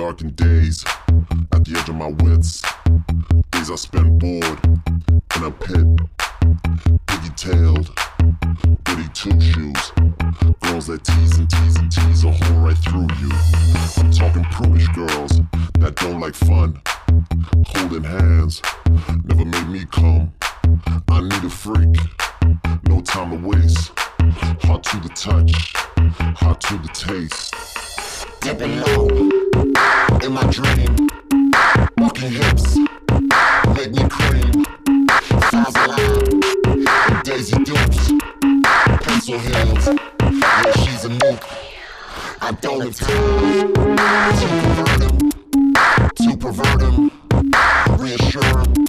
darkened days, at the edge of my wits. Days I spent bored in a pit. Piggy-tailed, goody two-shoes. Girls that tease and tease and tease a hole right through you. I'm talking prudish girls that don't like fun. Holding hands never made me come. I need a freak, no time to waste. Hot to the touch, hot to the taste. Dipping low in my dream. Walking hips make me cream. Stars alive, Daisy Dukes, pencil hills. Yeah, she's a nuke. I don't have time to convert him, to pervert him, reassure him.